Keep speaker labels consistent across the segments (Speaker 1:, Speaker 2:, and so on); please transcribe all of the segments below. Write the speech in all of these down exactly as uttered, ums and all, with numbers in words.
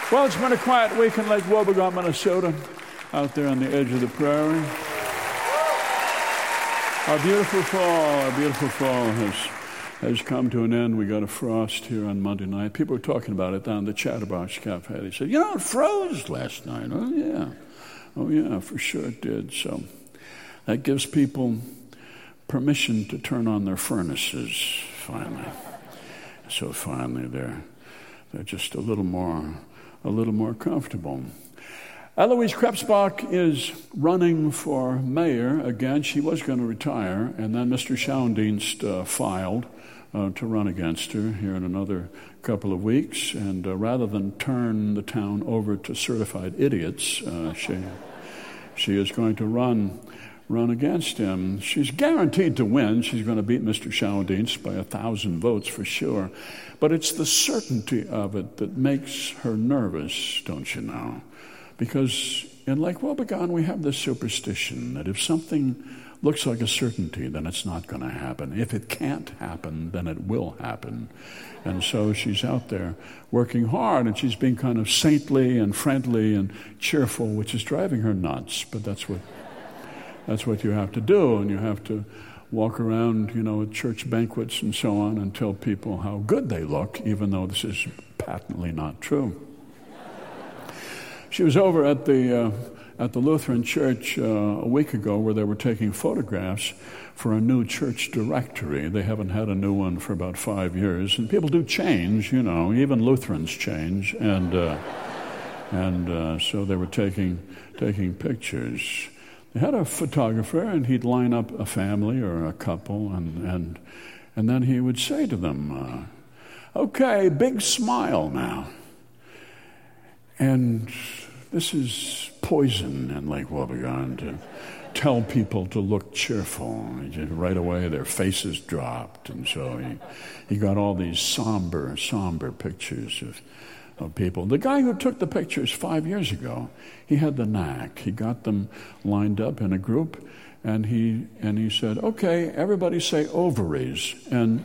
Speaker 1: Well, it's been a quiet week in Lake Wobegon, Minnesota, out there on the edge of the prairie. Our beautiful fall, our beautiful fall has has come to an end. We got a frost here on Monday night. People were talking about it down at the Chatterbox Cafe. They said, you know, it froze last night. Oh, yeah. Oh, yeah, for sure it did. So that gives people permission to turn on their furnaces, finally. So finally they're, they're just a little more... a little more comfortable. Eloise Krebsbach is running for mayor again. She was going to retire, and then Mister Schoendienst uh, filed uh, to run against her here in another couple of weeks. And uh, rather than turn the town over to certified idiots, uh, she she is going to run run against him. She's guaranteed to win. She's going to beat Mister Schoendienst by a thousand votes for sure. But it's the certainty of it that makes her nervous, don't you know? Because in Lake Wobegon, we have this superstition that if something looks like a certainty, then it's not going to happen. If it can't happen, then it will happen. And so she's out there working hard, and she's being kind of saintly and friendly and cheerful, which is driving her nuts. But that's what that's what you have to do, and you have to walk around, you know, at church banquets and so on and tell people how good they look, even though this is patently not true. She was over at the uh, at the Lutheran church uh, a week ago where they were taking photographs for a new church directory. They haven't had a new one for about five years, and people do change, you know, even Lutherans change, and uh, and uh, so they were taking taking pictures. They had a photographer, and he'd line up a family or a couple, and and and then he would say to them, uh, okay, big smile now. And this is poison in Lake Wobegon to tell people to look cheerful. Just right away, their faces dropped, and so he, he got all these somber, somber pictures of of people. The guy who took the pictures five years ago, he had the knack. He got them lined up in a group, and he and he said, okay, everybody say ovaries. And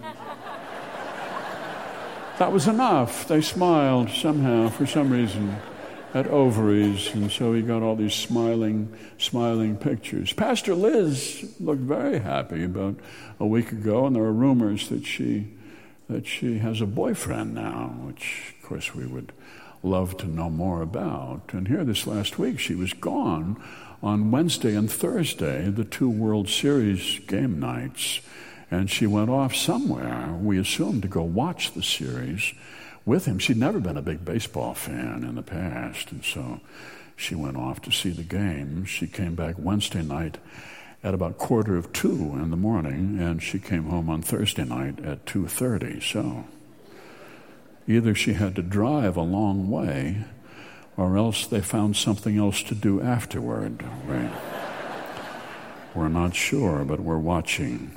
Speaker 1: that was enough. They smiled somehow, for some reason, at ovaries, and so he got all these smiling, smiling pictures. Pastor Liz looked very happy about a week ago, and there are rumors that she that she has a boyfriend now, which, of course, we would love to know more about. And here this last week, she was gone on Wednesday and Thursday, the two World Series game nights, and she went off somewhere, we assumed, to go watch the series with him. She'd never been a big baseball fan in the past, and so she went off to see the game. She came back Wednesday night at about quarter of two in the morning, and she came home on Thursday night at two thirty. So either she had to drive a long way, or else they found something else to do afterward. Right? We're not sure, but we're watching.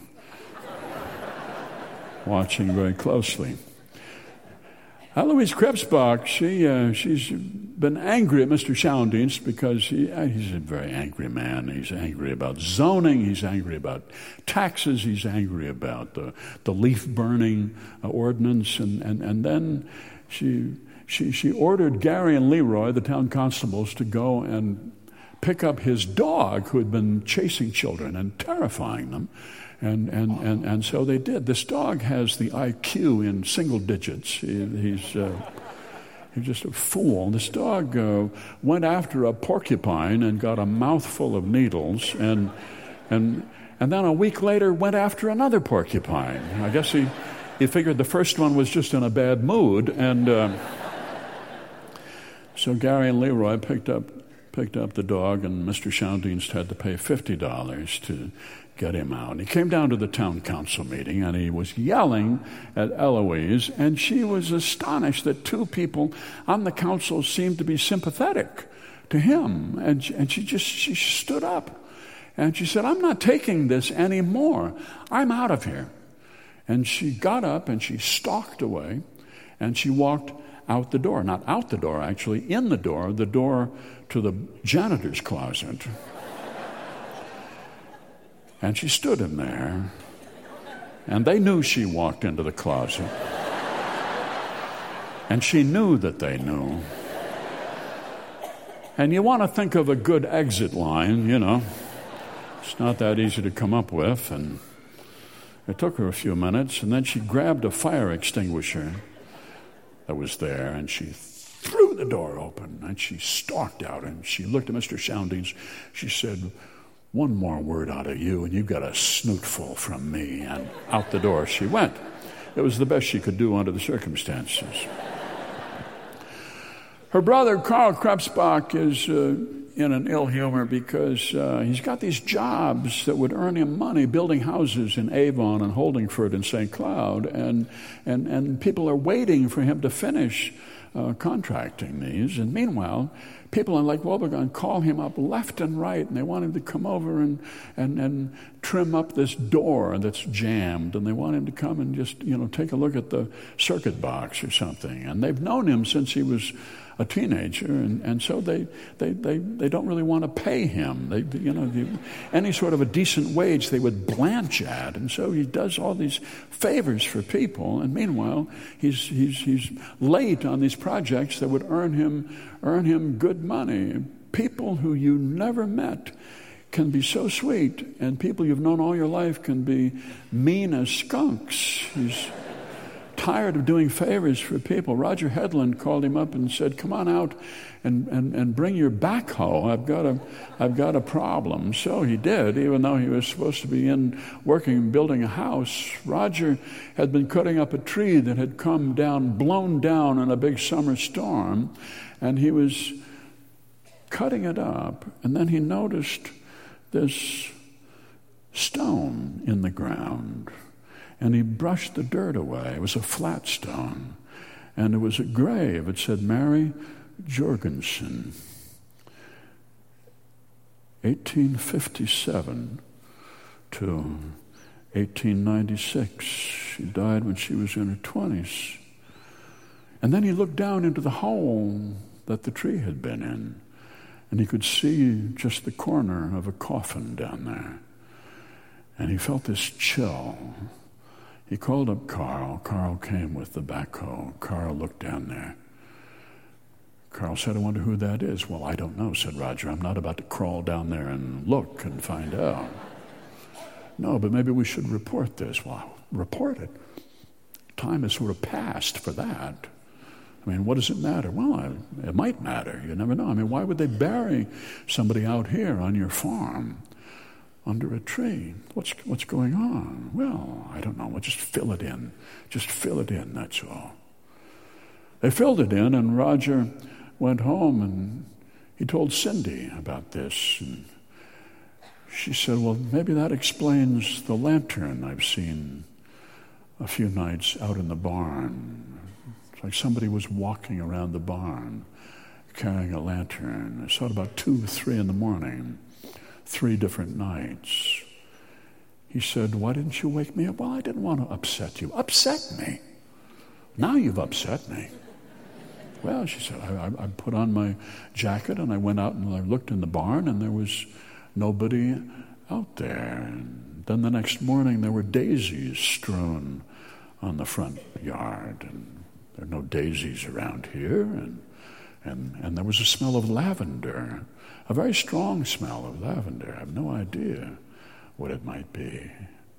Speaker 1: Watching very closely. Eloise Krebsbach, she, uh, she's been angry at Mister Schoendienst because he, uh, he's a very angry man. He's angry about zoning. He's angry about taxes. He's angry about the, the leaf-burning uh, ordinance. And, and, and then she, she, she ordered Gary and Leroy, the town constables, to go and pick up his dog who had been chasing children and terrifying them. And, and, and, and so they did. This dog has the I Q in single digits. He, he's, uh, he's just a fool. This dog uh, went after a porcupine and got a mouthful of needles, and, and, and then a week later went after another porcupine. I guess he, he figured the first one was just in a bad mood, and uh, so Gary and Leroy picked up picked up the dog, and Mister Schoendienst had to pay fifty dollars to get him out. He came down to the town council meeting, and he was yelling at Eloise, and she was astonished that two people on the council seemed to be sympathetic to him. And she, and she just she stood up, and she said, I'm not taking this anymore. I'm out of here. And she got up, and she stalked away, and she walked out the door. Not out the door, actually, in the door, the door to the janitor's closet. And she stood in there, and they knew she walked into the closet. And she knew that they knew. And you want to think of a good exit line, you know. It's not that easy to come up with. And it took her a few minutes, and then she grabbed a fire extinguisher that was there, and she threw the door open, and she stalked out, and she looked at Mister Soundings. She said, "One more word out of you, and you got a snootful from me." And out the door she went. It was the best she could do under the circumstances. Her brother, Carl Krebsbach, is uh, in an ill humor because uh, he's got these jobs that would earn him money, building houses in Avon and Holdingford and Saint Cloud, and, and, and people are waiting for him to finish uh, contracting these. And meanwhile, people in Lake Wobegon call him up left and right, and they want him to come over and, and, and trim up this door that's jammed, and they want him to come and just, you know, take a look at the circuit box or something. And they've known him since he was a teenager, and, and so they, they, they, they don't really want to pay him. They, you know, the, any sort of a decent wage they would blanch at, and so he does all these favors for people. And meanwhile, he's he's he's late on these projects that would earn him earn him good money. People who you never met can be so sweet, and people you've known all your life can be mean as skunks. He's tired of doing favors for people. Roger Headland called him up and said, "Come on out and, and, and bring your backhoe. I've got a I've got a problem." So he did, even though he was supposed to be in working, building a house. Roger had been cutting up a tree that had come down, blown down in a big summer storm, and he was cutting it up, and then he noticed this stone in the ground. And he brushed the dirt away. It was a flat stone. And it was a grave. It said Mary Jorgensen, eighteen fifty-seven to eighteen ninety-six. She died when she was in her twenties. And then he looked down into the hole that the tree had been in, and he could see just the corner of a coffin down there. And he felt this chill. He called up Carl. Carl came with the backhoe. Carl looked down there. Carl said, "I wonder who that is." "Well, I don't know," said Roger. "I'm not about to crawl down there and look and find out." "No, but maybe we should report this." "Well, report it. Time has sort of passed for that. I mean, what does it matter?" "Well, it might matter. You never know. I mean, why would they bury somebody out here on your farm under a tree? What's what's going on?" "Well, I don't know. We'll just fill it in. Just fill it in, that's all." They filled it in, and Roger went home, and he told Cindy about this. And she said, "Well, maybe that explains the lantern I've seen a few nights out in the barn. It's like somebody was walking around the barn carrying a lantern. I saw it about two or three in the morning. Three different nights." He said, "Why didn't you wake me up?" "Well, I didn't want to upset you." "Upset me? Now you've upset me." "Well," she said, I, I put on my jacket and I went out and I looked in the barn and there was nobody out there. And then the next morning there were daisies strewn on the front yard, and there are no daisies around here. And, and, and there was a smell of lavender. A very strong smell of lavender. I have no idea what it might be.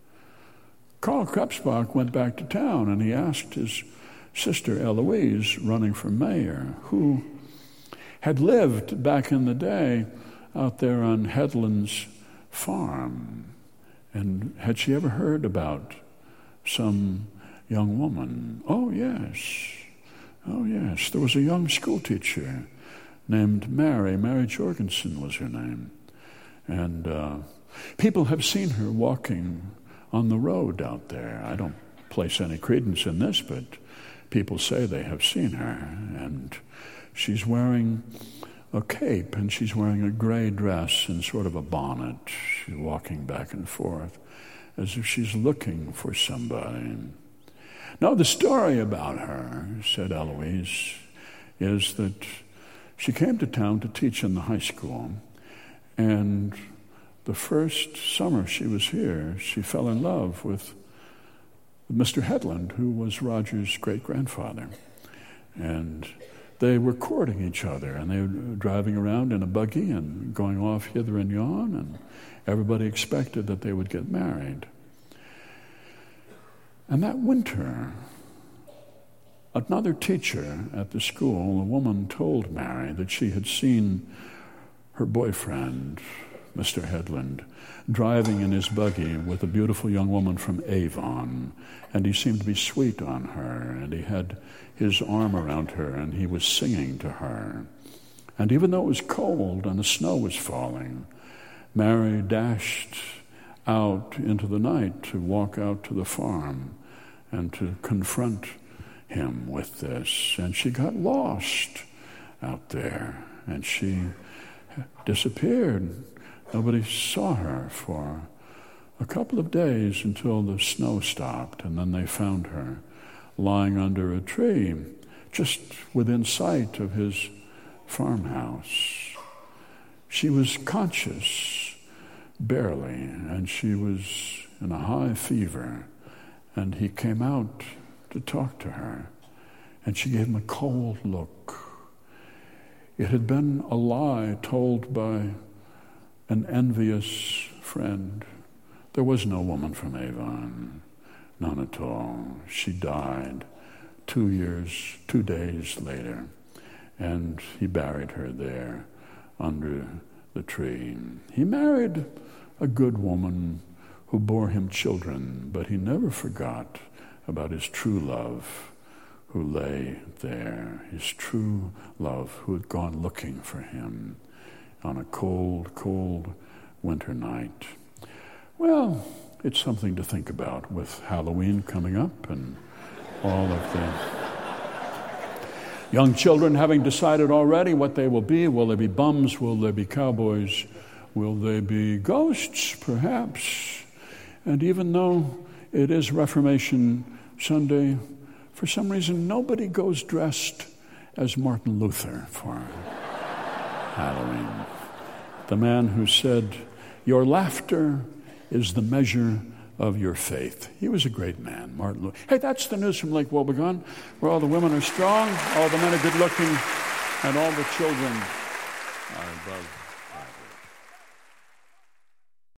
Speaker 1: Carl Krebsbach went back to town, and he asked his sister Eloise, running for mayor, who had lived back in the day out there on Headland's farm. And had she ever heard about some young woman? "Oh, yes. Oh, yes. There was a young schoolteacher named Mary. Mary Jorgensen was her name. And uh, people have seen her walking on the road out there. I don't place any credence in this, but people say they have seen her. And she's wearing a cape, and she's wearing a gray dress and sort of a bonnet. She's walking back and forth as if she's looking for somebody." Now, the story about her, said Eloise, is that she came to town to teach in the high school, and the first summer she was here, she fell in love with Mister Headland, who was Roger's great-grandfather. And they were courting each other, and they were driving around in a buggy and going off hither and yon, and everybody expected that they would get married. And that winter, another teacher at the school, a woman, told Mary that she had seen her boyfriend, Mister Headland, driving in his buggy with a beautiful young woman from Avon, and he seemed to be sweet on her, and he had his arm around her, and he was singing to her. And even though it was cold and the snow was falling, Mary dashed out into the night to walk out to the farm and to confront him with this. And she got lost out there, and she disappeared. Nobody saw her for a couple of days until the snow stopped, and then they found her lying under a tree just within sight of his farmhouse. She was conscious, barely, and she was in a high fever, and he came out to talk to her, and she gave him a cold look. It had been a lie told by an envious friend. There was no woman from Avon, none at all. She died two years, two days later, and he buried her there under the tree. He married a good woman who bore him children, but he never forgot about his true love who lay there, his true love who had gone looking for him on a cold, cold winter night. Well, it's something to think about with Halloween coming up and all of the young children having decided already what they will be. Will they be bums? Will they be cowboys? Will they be ghosts, perhaps? And even though it is Reformation Sunday, for some reason nobody goes dressed as Martin Luther for Halloween. The man who said, "Your laughter is the measure of your faith." He was a great man, Martin Luther. Hey, that's the news from Lake Wobegon, where all the women are strong, all the men are good looking, and all the children are above